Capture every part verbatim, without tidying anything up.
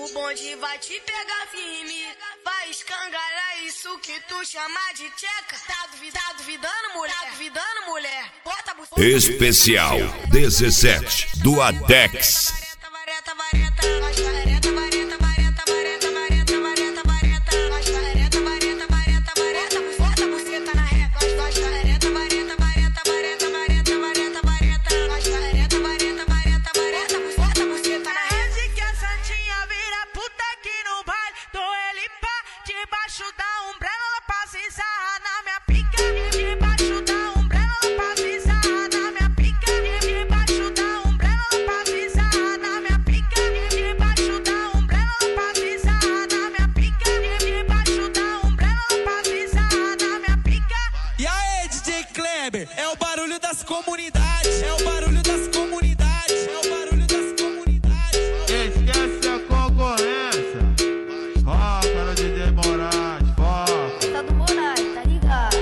O bonde vai te pegar firme, vai escangalhar isso que tu chama de tcheca. Tá duvidando, tá duvidando, mulher? Tá duvidando, mulher? Bota a buceta. Especial dezessete do Adex. Vareta, vareta, vareta, vareta, vareta, vareta, vareta, vareta, vareta, vareta, vareta, vareta, vareta, bota a buceta na reta. Vareta, vareta, vareta, vareta, vareta, vareta, vareta, vareta, vareta, vareta, vareta, bota a buceta na reta. Desde que a santinha vira puta aqui no baile, tô ele pá, debaixo da umbrella, ela passa e sarra na minha pica. Debaixo da umbrella, ela passa e sarra na minha pica. Debaixo da umbrella, ela passa e sarra na minha pica. Debaixo da umbrella, ela passa e sarra na minha pica. Debaixo da umbrella, ela passa e sarra na minha pica. E aí, D J Kleber, é o barulho das comunidades, é o barulho das comunidades, é o barulho das comunidades. Esquece a concorrência. Foca no D J Moraes, foca. Tá do Moraes, tá ligado?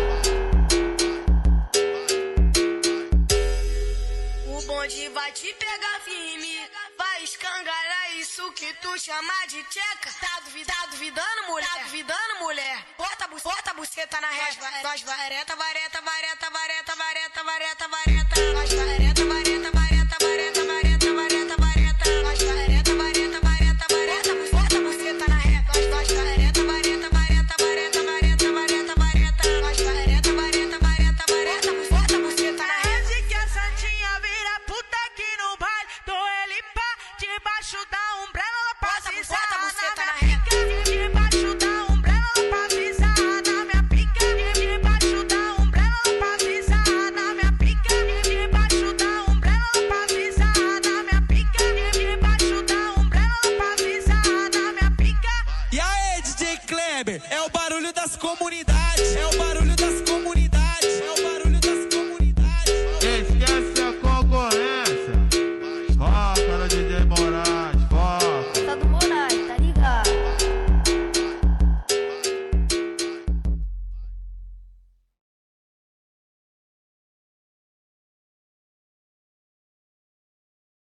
O bonde vai te pegar firme, vai escangalhar isso que tu chama de tcheca. Tá duvidando, tá duvidando, mulher? Tá duvidando, mulher? Bota a bu- bota a buceta na reta. Vareta, vareta, vareta, vareta, vareta, vareta, vareta, vareta, vareta, vareta, vareta, vareta, vareta, vareta, vareta, vareta, vareta, vareta, vareta, bota a buceta na reta. Vareta, vareta, vareta, vareta, vareta, vareta, vareta, vareta, vareta, vareta, vareta, bota a buceta na reta. Desde que a santinha vira puta aqui no baile, tô ele pá, debaixo da umbrella, ela passa e sarra na minha pica. Debaixo da umbrella, ela passa e sarra na minha pica. Debaixo da umbrella, ela passa e sarra na minha pica. Debaixo da umbrella, ela passa e sarra na minha pica. Debaixo da umbrella, ela passa e sarra na minha pica. E aí, D J Kleber, é o barulho das comunidades, é o barulho das comunidades.